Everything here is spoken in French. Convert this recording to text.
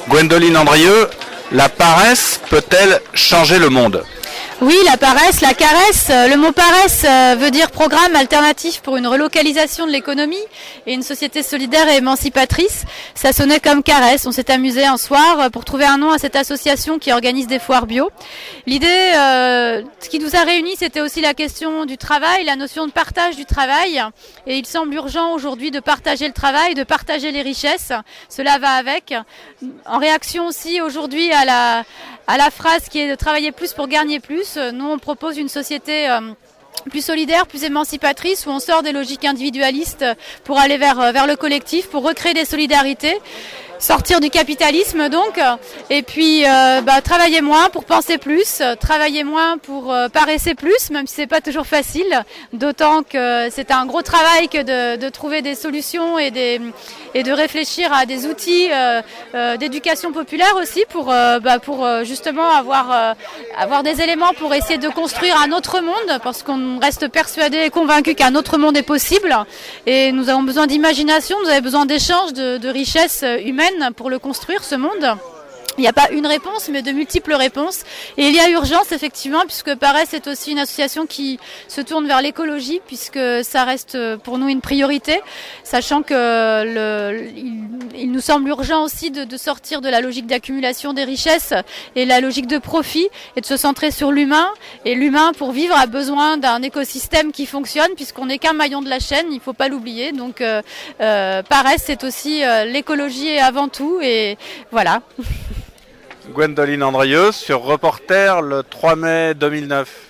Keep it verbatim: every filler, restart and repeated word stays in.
Gwendoline Andrieux, la paresse peut-elle changer le monde ? Oui, la paresse, la caresse. Le mot paresse veut dire programme alternatif pour une relocalisation de l'économie et une société solidaire et émancipatrice. Ça sonnait comme caresse. On s'est amusé un soir pour trouver un nom à cette association qui organise des foires bio. L'idée, euh, ce qui nous a réunis, c'était aussi la question du travail, la notion de partage du travail. Et il semble urgent aujourd'hui de partager le travail, de partager les richesses. Cela va avec. En réaction aussi aujourd'hui à la, à la phrase qui est de travailler plus pour gagner plus. Nous, on propose une société euh, plus solidaire, plus émancipatrice, où on sort des logiques individualistes pour aller vers, vers le collectif, pour recréer des solidarités, sortir du capitalisme donc, et puis euh, bah, travailler moins pour penser plus, travailler moins pour euh, paresser plus, même si c'est pas toujours facile, d'autant que c'est un gros travail que de, de trouver des solutions et, des, et de réfléchir à des outils euh, euh, d'éducation populaire aussi pour, euh, bah, pour euh, justement avoir, euh, avoir des éléments pour essayer de construire un autre monde, parce qu'on reste persuadé et convaincu qu'un autre monde est possible, et nous avons besoin d'imagination, nous avons besoin d'échanges, de, de richesses humaines pour le construire, ce monde. Il n'y a pas une réponse, mais de multiples réponses. Et il y a urgence, effectivement, puisque Paresse est aussi une association qui se tourne vers l'écologie, puisque ça reste pour nous une priorité, sachant que le, il, il nous semble urgent aussi de, de sortir de la logique d'accumulation des richesses et la logique de profit, et de se centrer sur l'humain. Et l'humain, pour vivre, a besoin d'un écosystème qui fonctionne, puisqu'on n'est qu'un maillon de la chaîne, il ne faut pas l'oublier. Donc, euh, euh, Paresse, c'est aussi euh, l'écologie avant tout, et voilà. Gwendoline Andrieux sur Reporter le trois mai deux mille neuf.